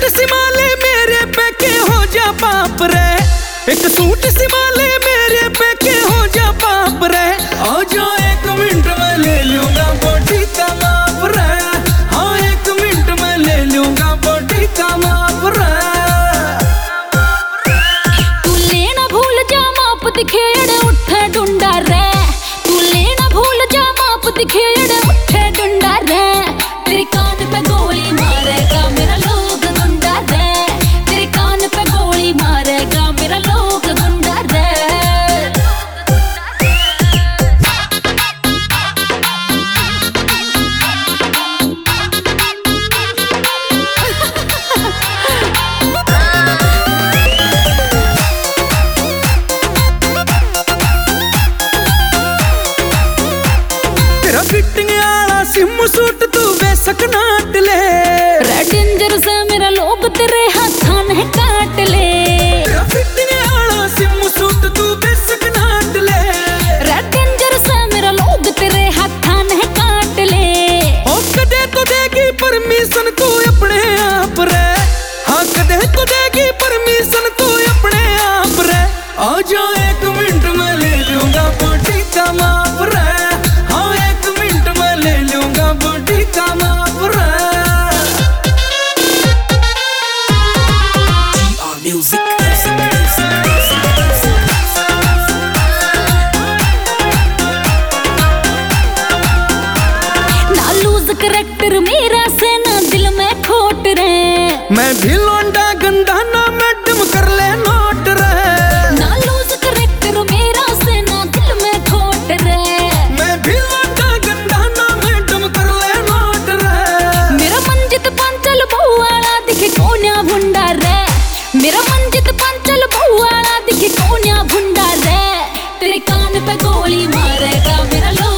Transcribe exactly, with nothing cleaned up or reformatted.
Suit सिमाले मेरे पे के हो जा पाप रे, एक सूट सिमाले मेरे पे के हो जा पाप रे। आ जा एक मिनट में ले लूंगा बॉडी का माप रे, हाँ एक मिनट में ले लूंगा बॉडी का माप रे। तू लेना भूल जा माप दिखेड़ उठे डुंडा रे, तू लेना भूल जा माप दिखेड़ उठे डुंडा रे। तेरे कान पे गोली मारेगा मेरा लोग गुंडा रे, तेरे कान पे गोली मारेगा मेरा लोग गुंडा रे। तेरा फिटिंग आला सिम सूट तू बेसक नाट ले, रेड डेंजर से मेरा लोग तेरे हाथां ने काट ले। तेरा फिटिंग आला सिम सूट तू बेसक नाट ले, रेड डेंजर से मेरा लोग तेरे हाथां ने काट ले। ओ कदे तो देगी परमिशन तू अपने आप रे, हाँ कदे तो देगी परमिशन तू अपने आप रे। आ जा एक मिनट में ले लूंगा बॉडी का माप रे, हाँ एक मिनट में ले लूंगा बॉडी का माप रे। म्यूजिक ना लूज करैक्टर मेरा से ना दिल में खोट रे, मैं भी लौंडा गंदा ना मैडम कर ले नोट रे। ना लूज करैक्टर मेरा से ना दिल में खोट रे, मैं भी लौंडा गंदा ना मैडम कर ले नोट रे। मेरा मंजित पांचल बहु वाला दिखे कोन्या भुंडा रे, मेरा मंजित पांचल बहु वाला दिखे कोन्या भुंडा रे। तेरे कान पे गोली मारेगा मेरा लोग